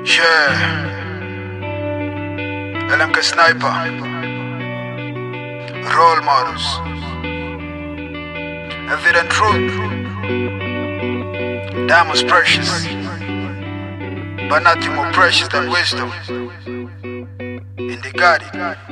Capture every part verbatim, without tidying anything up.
Yeah, L M K Sniper, role models, evident truth, diamonds precious, but nothing more precious than wisdom. In the garden,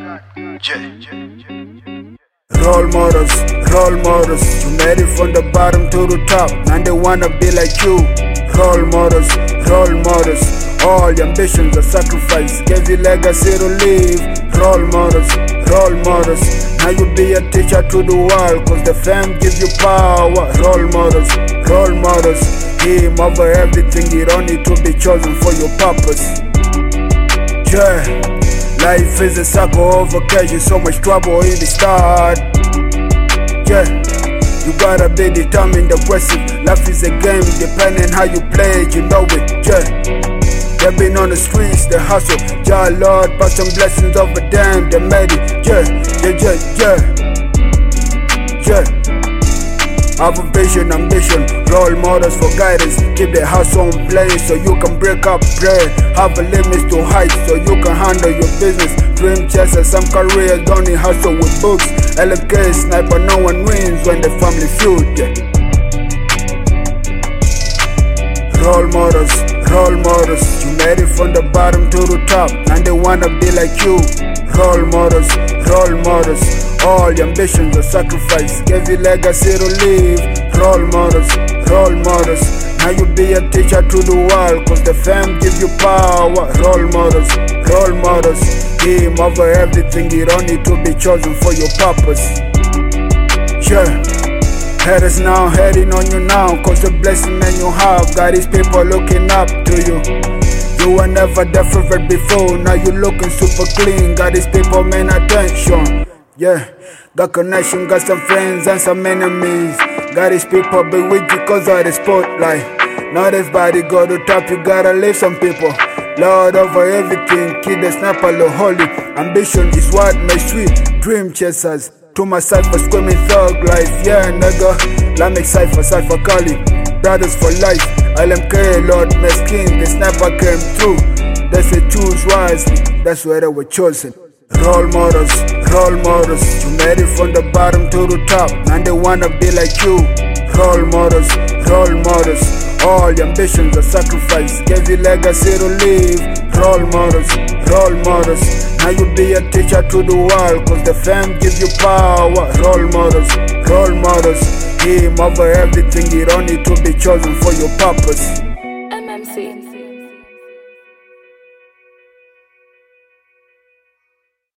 yeah. Role models, role models, you made it from the bottom to the top, now they wanna be like you. Role models, role models, all your ambitions are sacrifice, gave you legacy to leave. Role models, role models, now you be a teacher to the world, cause the fam give you power. Role models, role models, him over everything, you don't need to be chosen for your purpose. Yeah, life is a circle of occasion, so much trouble in the start. Yeah, you gotta be determined, aggressive. Life is a game, depending how you play it, you know it. Yeah, they've been on the streets, they hustle. Yeah, Lord, pass some blessings over them, they made it. Yeah, yeah, yeah, yeah, yeah. Have a vision, ambition, role models for guidance. Keep the house on plane so you can break up bread. Have a limit to height so you can handle your business. Dream chasers, some careers don't need hustle with books. L M K Sniper, no one wins when the family feud, yeah. Role models, role models, you made it from the bottom to the top, now they wanna be like you. Role models, role models, all your ambitions are sacrifice, gave you legacy to leave. Role models, role models, now you be a teacher to the world, cause the fam give you power. Role models, role models, him over everything, you don't need to be chosen for your purpose. Yeah, haters now heading on you now, cause the blessing that you have got these people looking up to you. You were never different before, now you looking super clean, got these people paying attention. Yeah, got connection, got some friends and some enemies. Got these people be with you cause of the spotlight. Not everybody go to top, you gotta leave some people. Lord over everything, kid the sniper low holy. Ambition is what makes sweet, dream chasers. To my cypher screaming thug life, yeah nigga. Lamek cypher, cypher Kali, brothers for life. L M K, Lord Meskin, the sniper came through. They say choose wisely, that's where they were chosen. Role models, role models, you made it from the bottom to the top, now they wanna be like you. Role models, role models, all your ambitions are sacrifice, gave you legacy to leave. Role models, role models, now you be a teacher to the world, cause the fam give you power. Role models, role models, him over everything, you don't need to be chosen for your purpose. M M C